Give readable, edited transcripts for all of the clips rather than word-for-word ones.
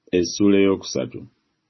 Essula eyokusatu.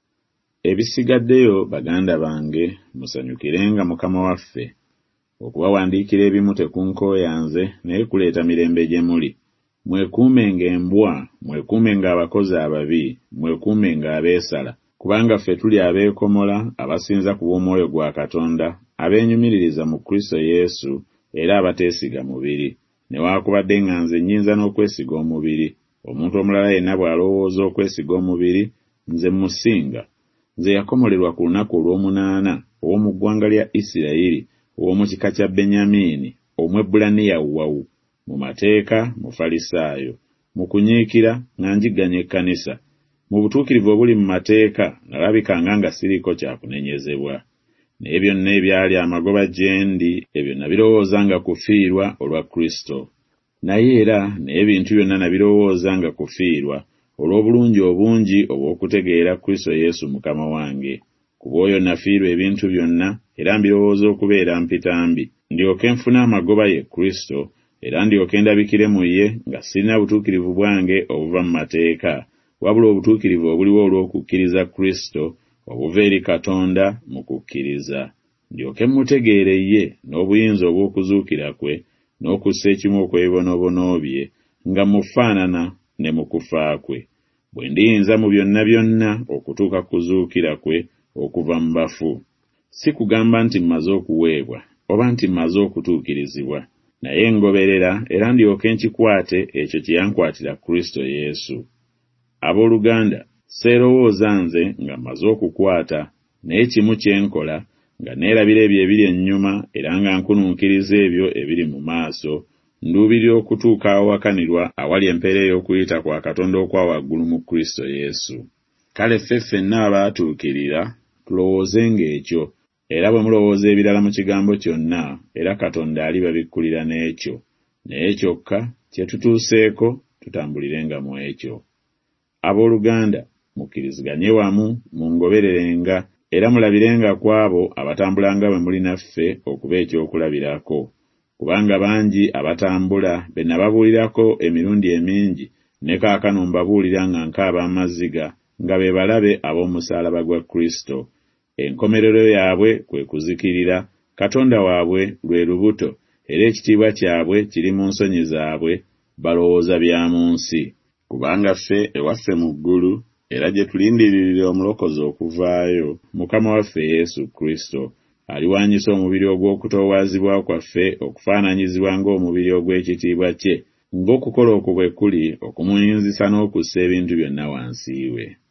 Ebisigaddeyo baganda bange musanyukirenga Mukama waffe. Okubawandiikira ebimu tekunkooyanze naye kuleeta mirembe gye muli. Mwekuumenga embwa, mwekuumenga abakozi ababi, mwekuumenga abeesala. Kubanga ffe tuli abeekomola abasinza ku bw'Omwoyo gwa Katonda, abeenyumiririza mu Kristo Yesu era abateesiga mubiri. Newaakubadde nga nze nnyinza n'okwesiga omubiri, omuntu omulala yenna bw'alowooza okwesiga omubiri, nze musinga. Nze yakomolerwa ku lunaku olw'omunaana ow'omu ggwanga lya Isirayiri, ow'omu kika kya Benyamini, Omwebbulaniya wawu, mu mateeka, mu Falisaayo, mu kunyiikira nga njiganya ekkanisa. Mu butuukirivu obuli mu mateeka nalabikanga nga siriiko kyakunenyezebwa. Naye byonna ebyali amagoba gye ndi, ebyo nabirowoozanga kufiirwa olwa Kristo. Naye era n'ebintu byonna nabirowoozanga kufiirwa olw'obulungi obungi obw'okutegeera Kristo Yesu Mukama wange. Ku bw'oyo nafiirwa ebintu byonna era mbirowooza okubeera mpitambi, ndyoke nfune amagoba ye Kristo, era ndyoke ndabikire mu ye nga sirina butuukirivu bwange obuva mu mateeka, wabula obutuukirivu obuliwo olw'okukkiriza Kristo obuva eri Katonda mu kukkiriza. Ndyoke mutegeere ye n'obuyinza obw'okuzuukira kwe n'okussa ekimu okw'ebibonoobono bye nga mufaanana ne mu kufa kwe, bwe ndiyinza mu byonna byonna okutuuka kuzuukira kwe okuva mu bafu. Si kugamba nti mmaze okuweebwa oba nti mmaze okutuukirizibwa, naye ngoberera era ndyoke nkikwate ekyo kye yankwatira Kristo Yesu. Abooluganda, seerowooza nze nga mmaze okukwata, naye kimu kye nkola, nga neerabira ebyo ebiri ennyuma era nga nkunuukiriza ebyo ebiri mu maaso, nduubirira okutuuka awakanirwa awali empeera ey'okuyita kwa Katonda okwa waggulu mu Kristo Yesu. Kale ffe ffenna abaatuukirira tulowoozenga ekyo, era bwe mulowooza ebirala mu kigambo kyonna, era Katonda alibabikkulira n'ekyo. Naye kyokka kye tutuuseeko tutambulirenga mu ekyo. Abooluganda, mukkiriziganye wamu, mungobererenga, era mulabirenga ku abo abatambulanga bwe muli naffe okuba ekyokulabirako. Kubanga bangi abatambula be nababuulirako emirundi emingi, ne kaakano mbabuulira nga nkaaba amaziga, nga be balabe ab'omusaalaba gwa Kristo. Enkomerero yaabwe kwe kuzikirira, Katonda waabwe lwe lubuto, era ekitiibwa kyabwe kiri mu nsonyi zaabwe, balowooza bya mu nsi. Kubanga ffe ewaffe mu ggulu, era gye tulindiririra omulokozi okuvaayo, Mukama waffe Yesu Kristo, aliwanyisa omubiri ogw'okutoowaazibwa kwaffe okufaananyizibwa ng'omubiri ogw'ekitiibwa kye, ng'okukola okwo bwe kuli okumuyinzisa n'okussa ebintu byonna wansi we.